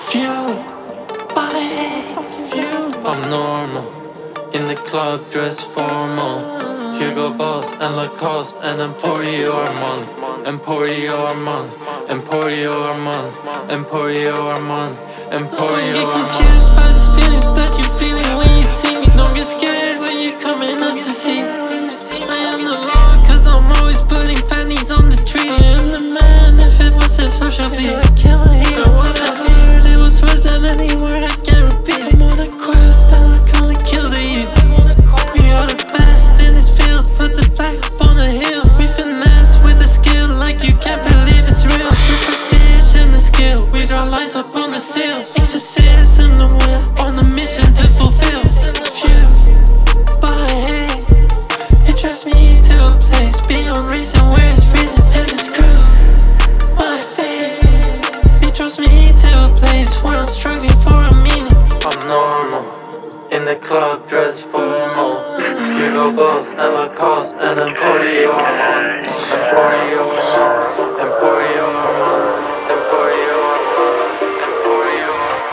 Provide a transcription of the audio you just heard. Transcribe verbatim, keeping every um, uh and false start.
Fuel, body, I'm normal. In the club, dress formal. Hugo Boss and Lacoste and Emporio Armand. Emporio Armand. Emporio Armand. Emporio Armand. Emporio Armand. Don't get confused by this feeling that you're feeling when you see me. Don't get scared when you're coming up to see me. I am the law, cause I'm always putting panties on the tree. I'm the man, if it wasn't so shall be. I kill my hero. What I heard, it was worse than any word I can't repeat. I'm on a quest and I'm gonna kill the youth. We are the best in this field, put the flag up on the hill. We finesse with the skill like you can't believe it's real. We precision the skill, we draw lines up on the seal. Exorcism the will, on the mission to fulfill. Few, by hate, it drives me to a place beyond reason where it's freezing and it's cruel. My fate, it draws me to a place where I'm struggling for a meaning. I'm normal, in the club, dress formal. Hugo Boss and Lacoste and Emporio Armand. Emporio Armand.